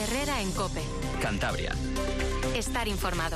Herrera en COPE. Cantabria. Estar informado.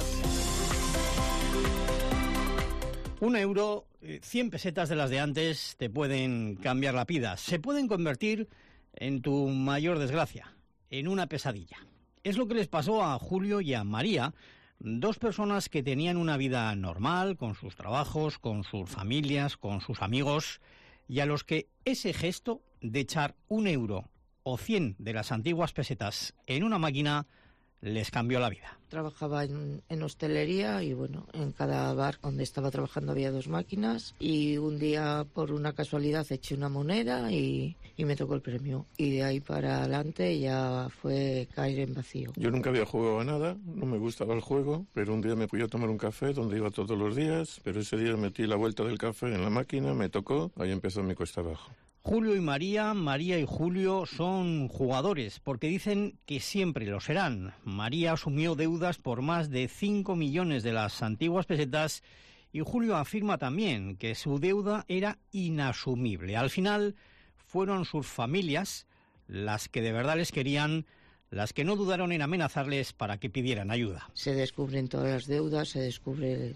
€1, 100 pesetas de las de antes te pueden cambiar la vida. Se pueden convertir en tu mayor desgracia, en una pesadilla. Es lo que les pasó a Julio y a María, dos personas que tenían una vida normal, con sus trabajos, con sus familias, con sus amigos, y a los que ese gesto de echar €1 o 100 de las antiguas pesetas en una máquina les cambió la vida. Trabajaba en hostelería y bueno, en cada bar donde estaba trabajando había 2 máquinas y un día por una casualidad eché una moneda y me tocó el premio. Y de ahí para adelante ya fue caer en vacío. Yo nunca había jugado a nada, no me gustaba el juego, pero un día me fui a tomar un café donde iba todos los días, pero ese día metí la vuelta del café en la máquina, me tocó, ahí empezó mi cuesta abajo. Julio y María y Julio son jugadores porque dicen que siempre lo serán. María asumió deudas por más de 5 millones de las antiguas pesetas y Julio afirma también que su deuda era inasumible. Al final fueron sus familias las que de verdad les querían, las que no dudaron en amenazarles para que pidieran ayuda. Se descubren todas las deudas, se descubre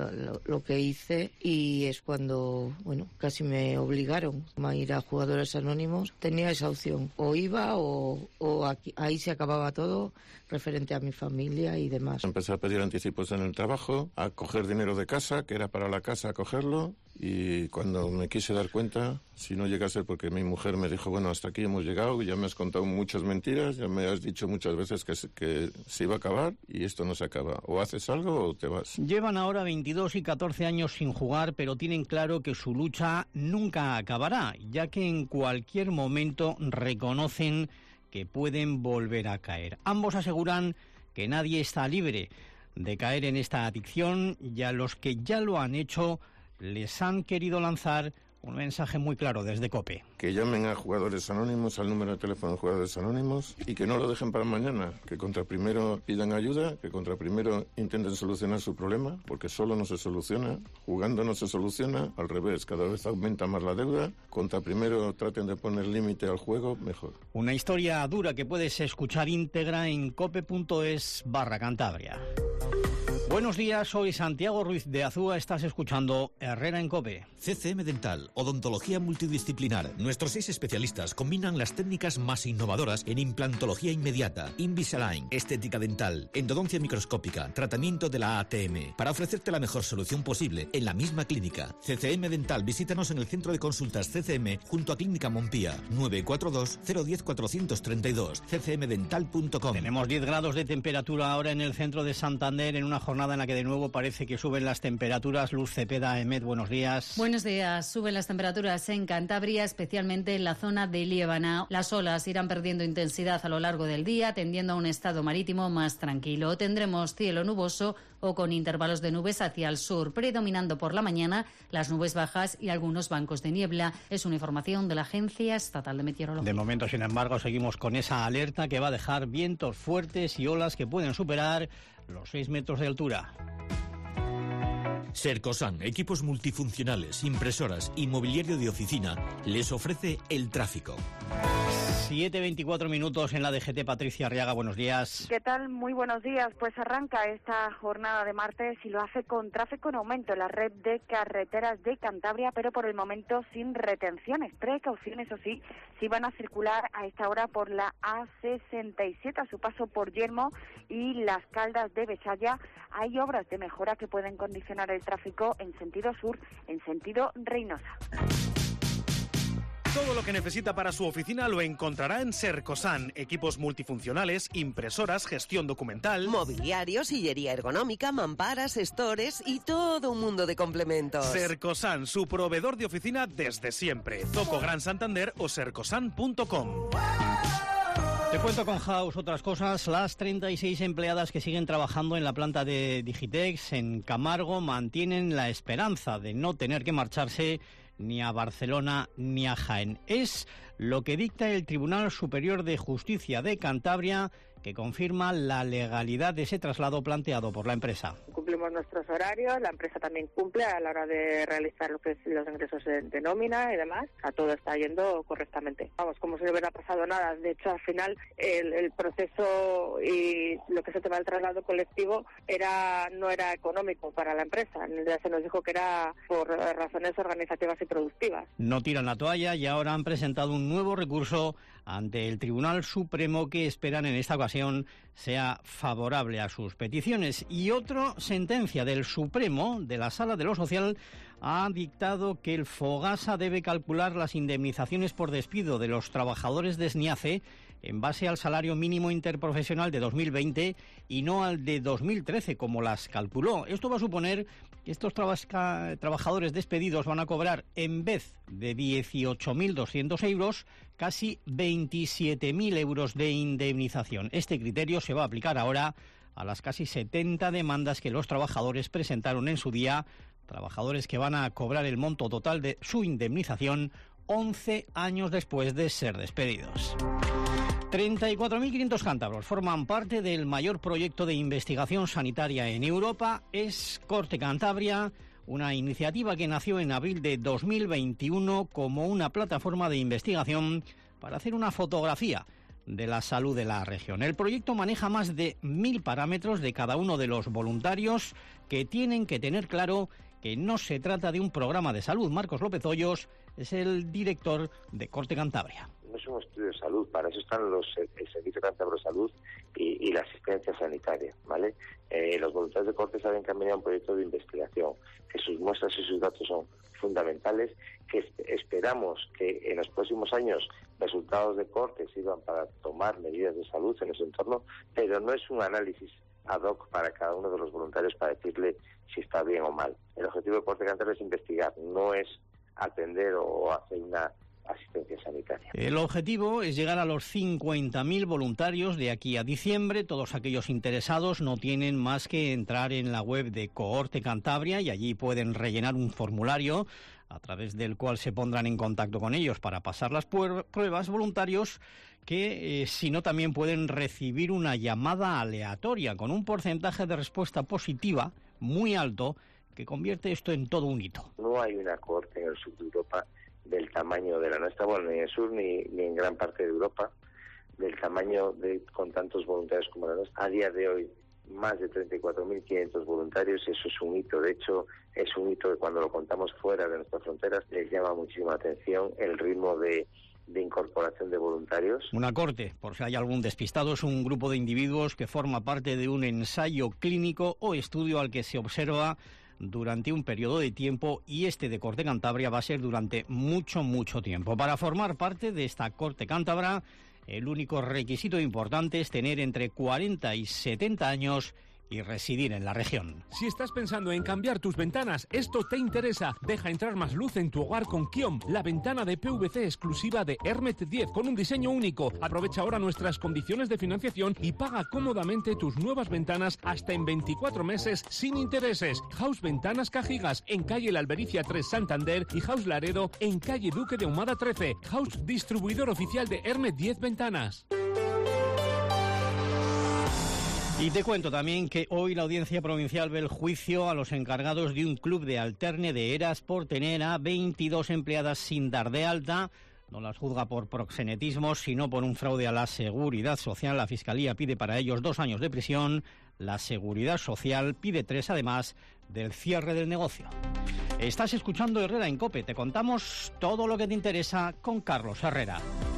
lo que hice y es cuando, bueno, casi me obligaron a ir a Jugadores Anónimos. Tenía esa opción, o iba o aquí, ahí se acababa todo referente a mi familia y demás. Empecé a pedir anticipos en el trabajo, a coger dinero de casa, que era para la casa, a cogerlo, y cuando me quise dar cuenta, si no llegase porque mi mujer me dijo, bueno, hasta aquí hemos llegado, ya me has contado muchas mentiras, ya me has dicho muchas veces que se iba a acabar y esto no se acaba. O haces algo o te vas. Llevan ahora 22 y 14 años sin jugar, pero tienen claro que su lucha nunca acabará, ya que en cualquier momento reconocen que pueden volver a caer. Ambos aseguran que nadie está libre de caer en esta adicción y a los que ya lo han hecho les han querido lanzar un mensaje muy claro desde COPE. Que llamen a Jugadores Anónimos, al número de teléfono de Jugadores Anónimos, y que no lo dejen para mañana, que contra primero pidan ayuda, que contra primero intenten solucionar su problema, porque solo no se soluciona, jugando no se soluciona, al revés, cada vez aumenta más la deuda, contra primero traten de poner límite al juego, mejor. Una historia dura que puedes escuchar íntegra en cope.es/Cantabria. Buenos días, soy Santiago Ruiz de Azúa, estás escuchando Herrera en COPE. CCM Dental, odontología multidisciplinar. Nuestros 6 especialistas combinan las técnicas más innovadoras en implantología inmediata, Invisalign, estética dental, endodoncia microscópica, tratamiento de la ATM, para ofrecerte la mejor solución posible en la misma clínica. CCM Dental, visítanos en el centro de consultas CCM junto a Clínica Montpía, 942 010 432, ccmdental.com. Tenemos 10 grados de temperatura ahora en el centro de Santander, en una jornada en la que de nuevo parece que suben las temperaturas. Luz Cepeda, Emet, buenos días. Buenos días. Suben las temperaturas en Cantabria, especialmente en la zona de Liébana. Las olas irán perdiendo intensidad a lo largo del día, tendiendo a un estado marítimo más tranquilo. Tendremos cielo nuboso o con intervalos de nubes hacia el sur, predominando por la mañana las nubes bajas y algunos bancos de niebla. Es una información de la Agencia Estatal de Meteorología. De momento, sin embargo, seguimos con esa alerta que va a dejar vientos fuertes y olas que pueden superar los 6 metros de altura. Sercosan, equipos multifuncionales, impresoras y mobiliario de oficina, les ofrece el tráfico. 7:24 minutos en la DGT. Patricia Arriaga, buenos días. ¿Qué tal? Muy buenos días. Pues arranca esta jornada de martes y lo hace con tráfico en aumento en la red de carreteras de Cantabria, pero por el momento sin retenciones. Precaución, eso sí, si van a circular a esta hora por la A67 a su paso por Yermo y Las Caldas de Besaya. Hay obras de mejora que pueden condicionar el tráfico en sentido sur, en sentido Reynosa. Todo lo que necesita para su oficina lo encontrará en Sercosan. Equipos multifuncionales, impresoras, gestión documental, mobiliario, sillería ergonómica, mamparas, stores y todo un mundo de complementos. Sercosan, su proveedor de oficina desde siempre. Zoco Gran Santander o sercosan.com. Te cuento con House otras cosas. Las 36 empleadas que siguen trabajando en la planta de Digitex en Camargo mantienen la esperanza de no tener que marcharse ni a Barcelona ni a Jaén. Es lo que dicta el Tribunal Superior de Justicia de Cantabria, que confirma la legalidad de ese traslado planteado por la empresa. Cumplimos nuestros horarios, la empresa también cumple a la hora de realizar lo que es los ingresos de nómina y demás. A todo está yendo correctamente. Vamos, como si no hubiera pasado nada. De hecho, al final, el proceso y lo que es el tema del traslado colectivo no era económico para la empresa. Ya se nos dijo que era por razones organizativas y productivas. No tiran la toalla y ahora han presentado un nuevo recurso ante el Tribunal Supremo que esperan en esta ocasión sea favorable a sus peticiones. Y otra sentencia del Supremo, de la Sala de lo Social, ha dictado que el Fogasa debe calcular las indemnizaciones por despido de los trabajadores de SNIACE en base al salario mínimo interprofesional de 2020 y no al de 2013, como las calculó. Esto va a suponer que estos trabajadores despedidos van a cobrar, en vez de 18.200 euros, casi 27.000 euros de indemnización. Este criterio se va a aplicar ahora a las casi 70 demandas que los trabajadores presentaron en su día, trabajadores que van a cobrar el monto total de su indemnización 11 años después de ser despedidos. 34.500 cántabros forman parte del mayor proyecto de investigación sanitaria en Europa. Es Corte Cantabria, una iniciativa que nació en abril de 2021 como una plataforma de investigación para hacer una fotografía de la salud de la región. El proyecto maneja más de 1.000 parámetros de cada uno de los voluntarios que tienen que tener claro que no se trata de un programa de salud. Marcos López Hoyos es el director de Corte Cantabria. No es un estudio de salud, para eso están el Servicio Cántabro de Salud y la asistencia sanitaria, ¿vale? Los voluntarios de Corte saben que han venido a un proyecto de investigación, que sus muestras y sus datos son fundamentales, que esperamos que en los próximos años resultados de Corte sirvan para tomar medidas de salud en ese entorno, pero no es un análisis ad hoc para cada uno de los voluntarios para decirle si está bien o mal. El objetivo de Corte Cantabria es investigar, no es atender o hacer una asistencia sanitaria. El objetivo es llegar a los 50.000 voluntarios de aquí a diciembre. Todos aquellos interesados no tienen más que entrar en la web de Cohorte Cantabria y allí pueden rellenar un formulario a través del cual se pondrán en contacto con ellos para pasar las pruebas. Voluntarios que, si no, también pueden recibir una llamada aleatoria con un porcentaje de respuesta positiva muy alto que convierte esto en todo un hito. No hay una cohorte en el sur de Europa del tamaño de la nuestra, bueno, ni en el sur ni en gran parte de Europa, del tamaño con tantos voluntarios como la nuestra. A día de hoy, más de 34.500 voluntarios, eso es un hito. De hecho, es un hito que cuando lo contamos fuera de nuestras fronteras les llama muchísima atención el ritmo de incorporación de voluntarios. Una corte, por si hay algún despistado, es un grupo de individuos que forma parte de un ensayo clínico o estudio al que se observa durante un periodo de tiempo, y este de Corte Cantabria va a ser durante mucho tiempo. Para formar parte de esta Corte Cántabra, el único requisito importante es tener entre 40 y 70 años y residir en la región. Si estás pensando en cambiar tus ventanas, esto te interesa. Deja entrar más luz en tu hogar con Kiom, la ventana de PVC exclusiva de Hermet 10 con un diseño único. Aprovecha ahora nuestras condiciones de financiación y paga cómodamente tus nuevas ventanas hasta en 24 meses sin intereses. House Ventanas Cajigas en calle La Albericia 3 Santander y House Laredo en calle Duque de Ahumada 13. House, distribuidor oficial de Hermet 10 Ventanas. Y te cuento también que hoy la Audiencia Provincial ve el juicio a los encargados de un club de alterne de Eras por tener a 22 empleadas sin dar de alta. No las juzga por proxenetismo, sino por un fraude a la Seguridad Social. La Fiscalía pide para ellos 2 años de prisión. La Seguridad Social pide 3, además del cierre del negocio. Estás escuchando Herrera en COPE. Te contamos todo lo que te interesa con Carlos Herrera.